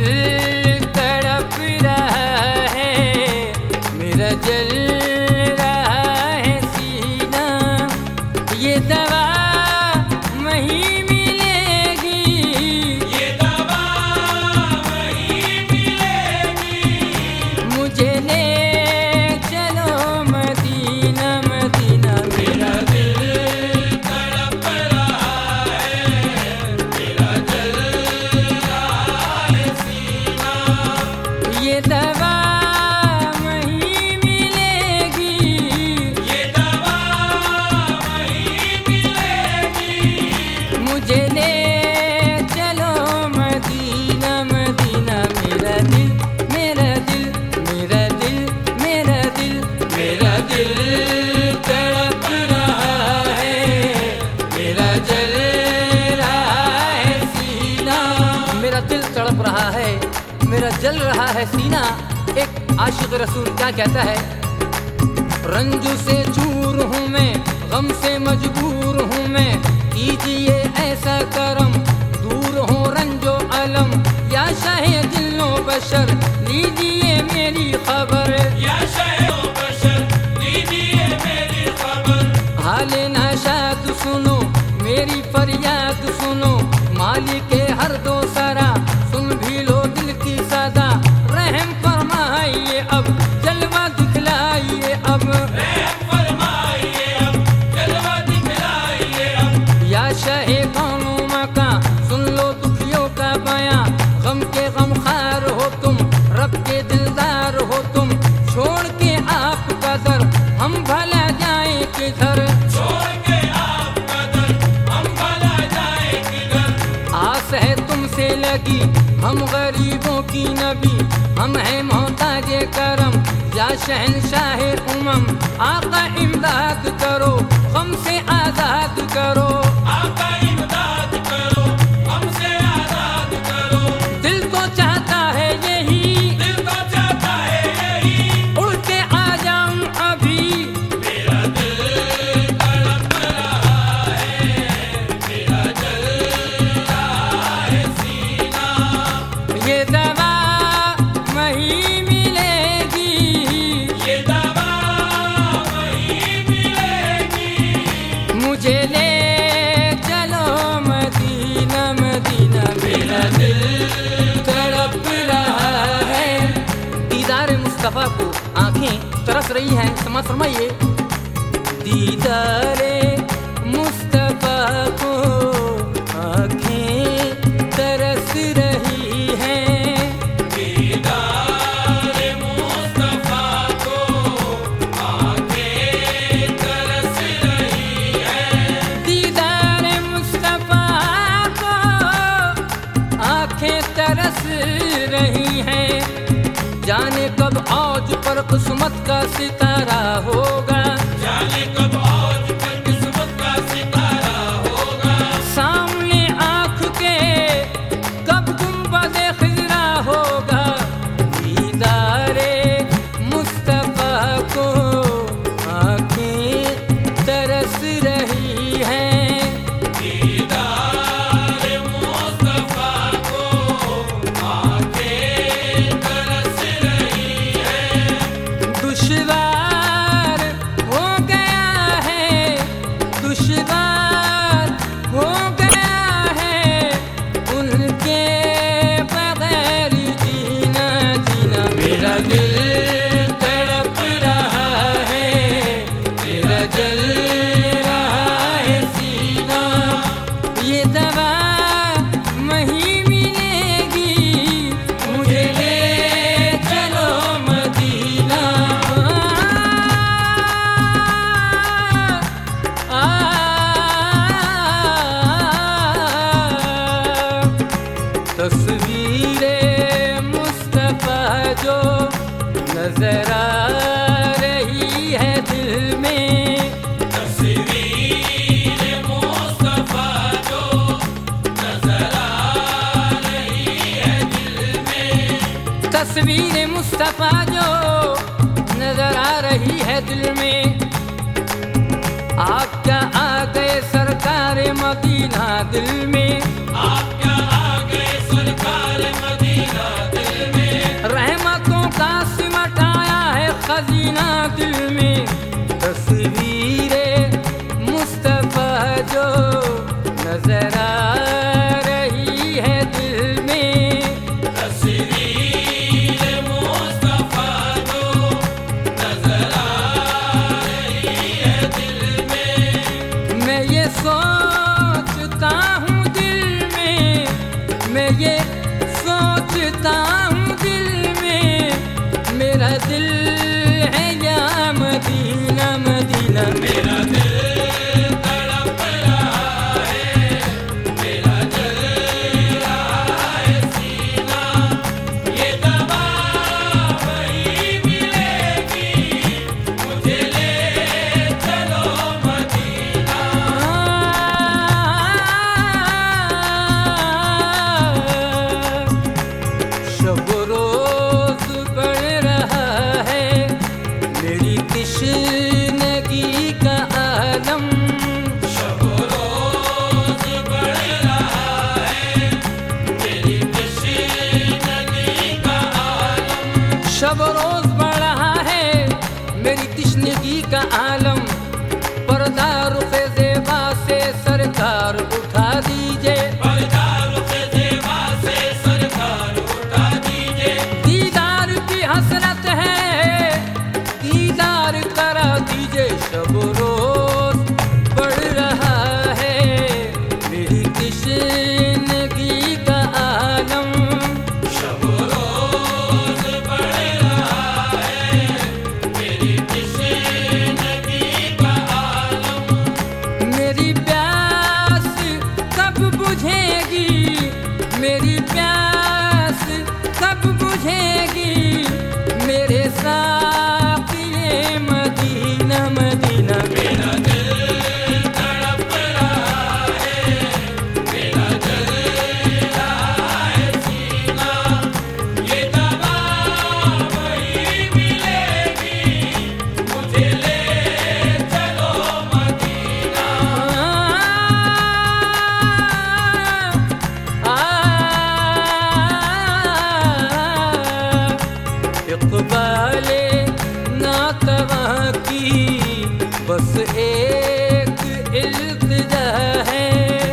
तड़प रहा है, मेरा जल रहा है सीना। ये दवा वहीं मिलेगी, ये दवा वहीं मिलेगी। मुझे ले चलो मदीना मदीना। मेरा दिल तड़प रहा है, मेरा जल रहा है सीना। ये दवा वहीं मिलेगी, ये दवा वहीं मिलेगी। मुझे ले चलो मदीना मदीना। मेरा दिल मेरा दिल मेरा दिल मेरा दिल मेरा दिल तड़प रहा है, मेरा जल रहा है सीना। मेरा दिल तड़प रहा है, मेरा जल रहा है सीना। एक आशिक रसूल क्या कहता है? रंजू से चूर हूँ मैं, गम से मजबूर हूँ मैं, कीजिए ऐसा करम दूर हो रंजो अलम। या शाहे दिलो बशर लीजिए मेरी खबर, या शायो बशर लीजिए मेरी खबर। हाल नाशाद सुनो मेरी फरियाद सुनो, मालिक हर दो सरा सुन भी लो दिल की सदा। रहम फरमाइए अब जलवा दिखलाइए अब, रहम फरमाइए अब जलवा दिखलाइए अब। या शाहे कौनो मका सुन लो दुखियों का बयां। गम के गमखार हो तुम, रब के दिलदार हो तुम, छोड़ के आप कदर हम भला जाए किधर। छोड़ के आप कदर हम भला जाए किधर। आस है तुमसे लगी हम गरीबों की नबी, हम हैं मोहताज करम। या शहंशाह उमम आका इमदाद करो, हमसे आजाद करो। आका इमदाद करो, हमसे आजाद करो। दिल तो चाहता है यही, दिल तो चाहता है यही, उड़ के आ जाऊं अभी। मेरा दिल तड़प रहा है, मेरा जल रहा है सीना। ये दवा वहीं मिलेगी, ये दवा वहीं मिलेगी। मुझे ले चलो मदीना मदीना। मेरा दिल तड़प रहा है। दीदार मुस्तफ़ा को आंखें तरस रही हैं, समाज फरमाइए। दीदार मुस्तफ़ा को आंखें तरस रही हैं, दीदार मुस्तफा को आंखें तरस रही है। दीदार मुस्तफ़ा को आंखें तरस रही हैं। जाने कब औज पर किस्मत का सितारा होगा, जाने कब आज पर किस्मत का सितारा होगा। सामने आँख के कब गुंबद खिजरा होगा। दीदारे मुस्तफ़ा को आँखें तरस रही हैं, दीदार मुस्तफा को आंखें तरस रही है। दुश्वार हो गया है, दुश्वार हो गया है उनके बगैर जीना जीना। मेरा दिल तड़प रहा है, मेरा जल रहा है सीना। ये दवा वहीं मिलेगी, मुझे ले चलो मदीना। तस्वीरे मुस्तफ़ा जो नजर आ रही है दिल में, तस्वीर मुस्तफा जो नजर आ रही है दिल में। तस्वीर मुस्तफ़ा जो नजर आ रही है दिल में। आप क्या आ गए सरकार मदीना दिल में, आप क्या आ गए सरकार मदीना हसीना दिल में तस्वीरे मुस्तफा जो नजर आ रही है दिल में। तस्वीर मुस्तफा जो नजर आ रही है दिल में। मैं ये सोचता हूँ दिल में, मैं ये सोचता हूँ दिल में, मेरा दिल है या मदीना मदीना। मेरा दिल तड़प रहा है, मेरा जल रहा है सीना। ये दवा वही मिलेगी, मुझे ले चलो मदीना। शब रोज बढ़ रहा है मेरी तश्नगी का आलम। शब रोज बढ़ रहा है मेरी तश्नगी का आलम। शब रोज बढ़ रहा है मेरी तश्नगी का आलम। पर्दा रुख़ ज़ेबा से सरकार उठा दीजिए, पर्दा रुख़ ज़ेबा से सरकार उठा दीजिए। दीदार की हसरत है दीदार करा दीजिए। शब रोज बढ़ रहा है मेरी तश्नगी का आलम। शब रोज बढ़ रहा है मेरी तश्नगी का आलम। मेरी प्यास कब बुझेगी, मेरी प्यास कब बुझेगी, मेरे साक़िए मदीना मदीना। मेरा दिल तड़प रहा है, मेरा जल रहा है सीना। ये दवा वही मिलेगी, मुझे ले चलो मदीना। इक़बाले नातवा की बस एक इल्तिजा है।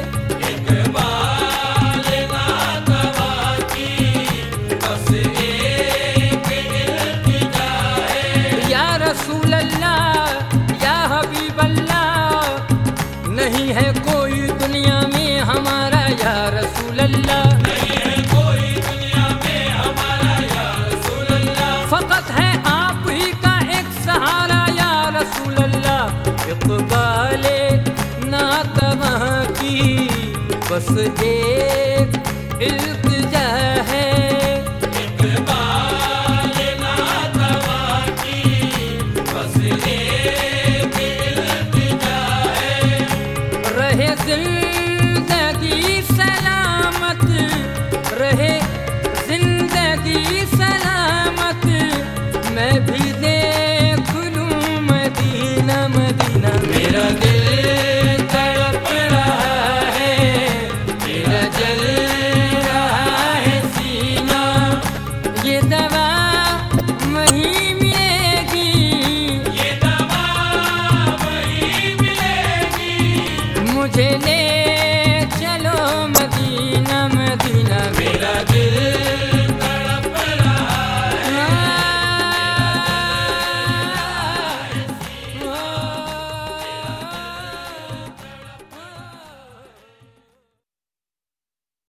इक़बाल नातवा की बस एक इल्तिजा है। या रसूल अल्लाह या हबीब अल्लाह, नहीं है कोई दुनिया में हमारा या रसूल अल्लाह। नहीं है कोई दुनिया में हमारा या रसूल अल्लाह। फ़क़त है आप ही का एक सहारा या रसूल अल्लाह। इक़बाले नातवा की बस एक